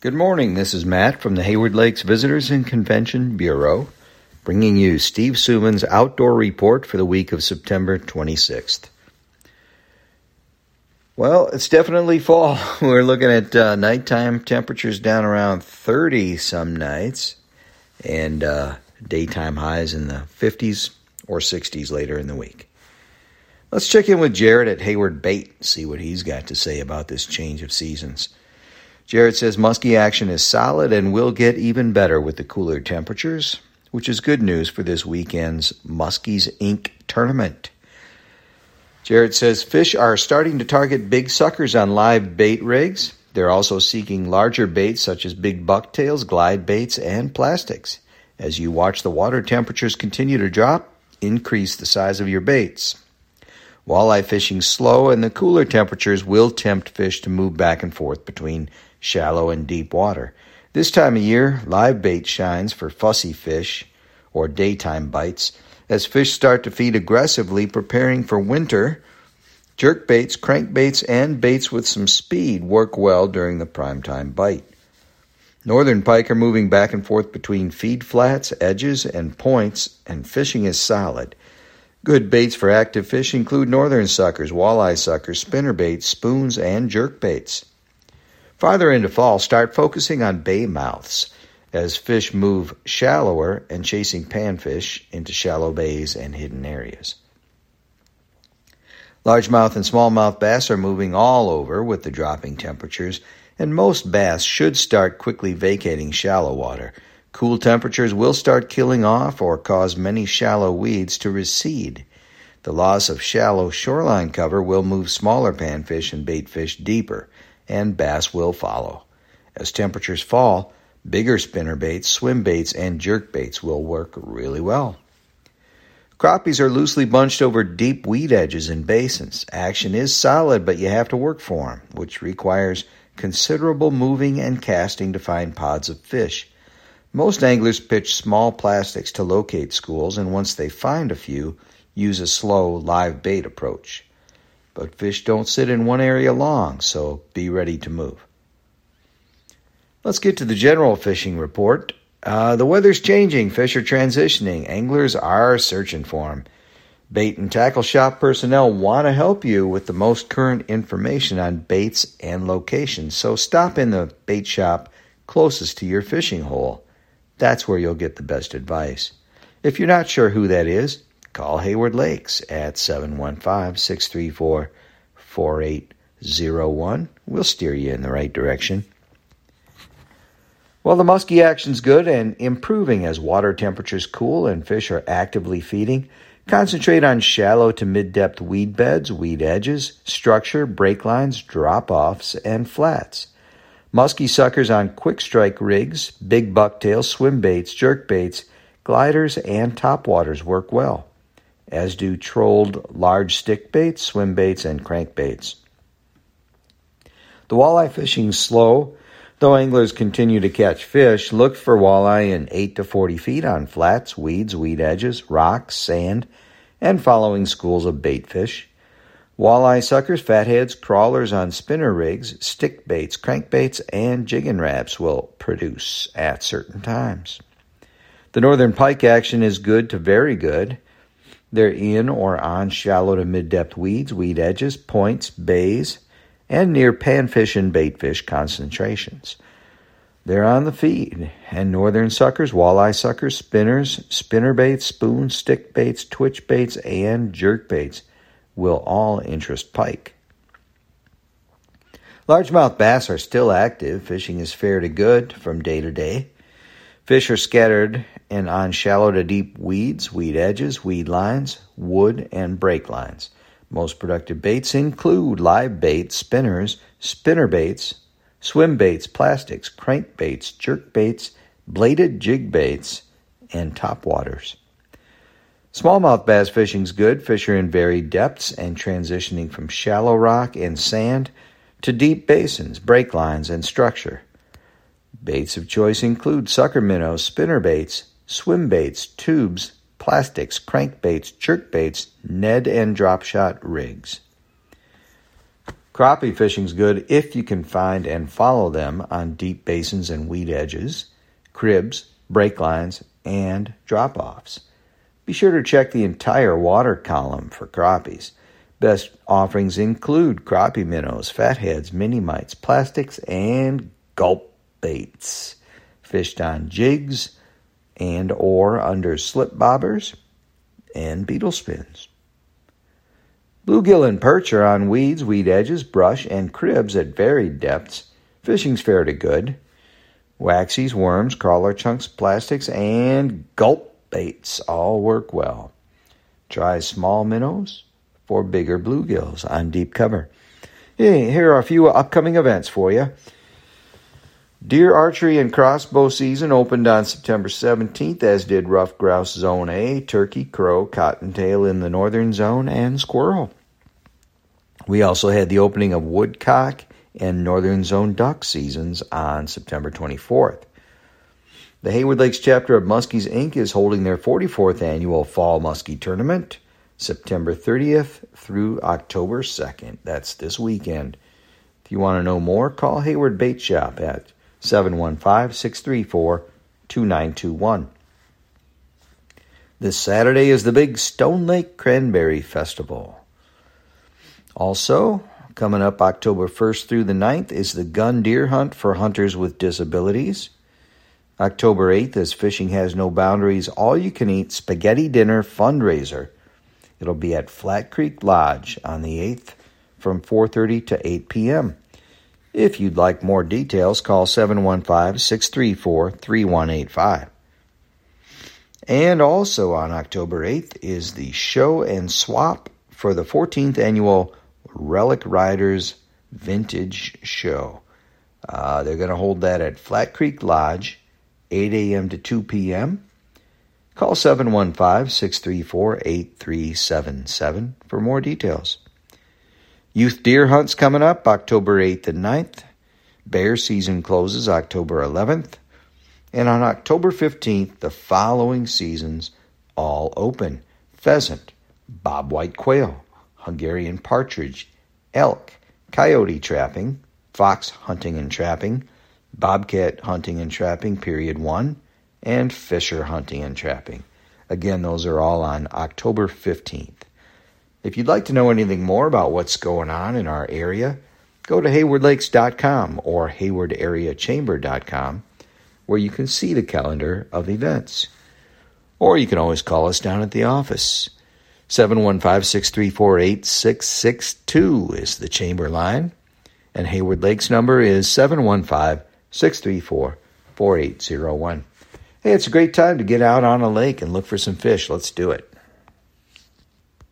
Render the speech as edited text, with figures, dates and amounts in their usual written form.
Good morning, this is Matt from the Hayward Lakes Visitors and Convention Bureau, bringing you Steve Suman's Outdoor Report for the week of September 26th. Well, it's definitely fall. We're looking at nighttime temperatures down around 30 some nights, and daytime highs in the 50s or 60s later in the week. Let's check in with Jared at Hayward Bait and see what he's got to say about this change of seasons. Jared says muskie action is solid and will get even better with the cooler temperatures, which is good news for this weekend's Muskies Inc. tournament. Jared says fish are starting to target big suckers on live bait rigs. They're also seeking larger baits such as big bucktails, glide baits, and plastics. As you watch the water temperatures continue to drop, increase the size of your baits. Walleye fishing slow, and the cooler temperatures will tempt fish to move back and forth between shallow and deep water. This time of year, live bait shines for fussy fish or daytime bites. As fish start to feed aggressively, preparing for winter, jerk baits, crankbaits, and baits with some speed work well during the primetime bite. Northern pike are moving back and forth between feed flats, edges, and points, and fishing is solid. Good baits for active fish include northern suckers, walleye suckers, spinnerbaits, spoons, and jerk baits. Farther into fall, start focusing on bay mouths as fish move shallower and chasing panfish into shallow bays and hidden areas. Largemouth and smallmouth bass are moving all over with the dropping temperatures, and most bass should start quickly vacating shallow water. Cool temperatures will start killing off or cause many shallow weeds to recede. The loss of shallow shoreline cover will move smaller panfish and baitfish deeper, and bass will follow. As temperatures fall, bigger spinnerbaits, swim baits, and jerk baits will work really well. Crappies are loosely bunched over deep weed edges and basins. Action is solid, but you have to work for them, which requires considerable moving and casting to find pods of fish. Most anglers pitch small plastics to locate schools, and once they find a few, use a slow live bait approach. But fish don't sit in one area long, so be ready to move. Let's get to the general fishing report. The weather's changing, fish are transitioning, anglers are searching for them. Bait and tackle shop personnel want to help you with the most current information on baits and locations, so stop in the bait shop closest to your fishing hole. That's where you'll get the best advice. If you're not sure who that is, call Hayward Lakes at 715-634-4801. We'll steer you in the right direction. Well, the muskie action's good and improving as water temperatures cool and fish are actively feeding. Concentrate on shallow to mid-depth weed beds, weed edges, structure, break lines, drop-offs, and flats. Muskie suckers on quick strike rigs, big bucktails, swim baits, jerk baits, gliders, and topwaters work well, as do trolled large stick baits, swim baits, and crankbaits. The walleye fishing's slow. Though anglers continue to catch fish, look for walleye in 8 to 40 feet on flats, weeds, weed edges, rocks, sand, and following schools of bait fish. Walleye suckers, fatheads, crawlers on spinner rigs, stick baits, crankbaits, and jigging wraps will produce at certain times. The northern pike action is good to very good. They're in or on shallow to mid-depth weeds, weed edges, points, bays, and near panfish and baitfish concentrations. They're on the feed, and northern suckers, walleye suckers, spinners, spinnerbaits, spoons, stick baits, twitch baits, and jerk baits will all interest pike. Largemouth bass are still active. Fishing is fair to good from day to day. Fish are scattered and on shallow to deep weeds, weed edges, weed lines, wood, and break lines. Most productive baits include live baits, spinners, spinnerbaits, swim baits, plastics, crankbaits, jerk baits, bladed jig baits, and topwaters. Smallmouth bass fishing's good. Fish are in varied depths and transitioning from shallow rock and sand to deep basins, break lines, and structure. Baits of choice include sucker minnows, spinnerbaits, swim baits, tubes, plastics, crankbaits, jerkbaits, Ned and drop shot rigs. Crappie fishing's good if you can find and follow them on deep basins and weed edges, cribs, break lines, and drop-offs. Be sure to check the entire water column for crappies. Best offerings include crappie minnows, fatheads, mini mites, plastics, and gulp baits. Fished on jigs and or under slip bobbers and beetle spins. Bluegill and perch are on weeds, weed edges, brush, and cribs at varied depths. Fishing's fair to good. Waxies, worms, crawler chunks, plastics, and gulp baits all work well. Try small minnows for bigger bluegills on deep cover. Hey, here are a few upcoming events for you. Deer archery and crossbow season opened on September 17th, as did ruffed grouse Zone A, turkey, crow, cottontail in the northern zone, and squirrel. We also had the opening of woodcock and northern zone duck seasons on September 24th. The Hayward Lakes chapter of Muskies Inc. is holding their 44th annual Fall Muskie Tournament, September 30th through October 2nd. That's this weekend. If you want to know more, call Hayward Bait Shop at 715-634-2921. This Saturday is the big Stone Lake Cranberry Festival. Also, coming up October 1st through the 9th is the Gun Deer Hunt for hunters with disabilities. October 8th is Fishing Has No Boundaries All-You-Can-Eat Spaghetti Dinner Fundraiser. It'll be at Flat Creek Lodge on the 8th from 4:30 to 8 p.m. If you'd like more details, call 715-634-3185. And also on October 8th is the Show and Swap for the 14th Annual Relic Riders Vintage Show. They're going to hold that at Flat Creek Lodge, 8 a.m. to 2 p.m. Call 715-634-8377 for more details. Youth deer hunts coming up October 8th and 9th. Bear season closes October 11th. And on October 15th, the following seasons all open. Pheasant, bobwhite quail, Hungarian partridge, elk, coyote trapping, fox hunting and trapping, bobcat hunting and trapping, period 1, and fisher hunting and trapping. Again, those are all on October 15th. If you'd like to know anything more about what's going on in our area, go to haywardlakes.com or haywardareachamber.com, where you can see the calendar of events. Or you can always call us down at the office. 715-634-8662 is the chamber line, and Hayward Lakes number is 715-634-4801. Hey, it's a great time to get out on a lake and look for some fish. Let's do it.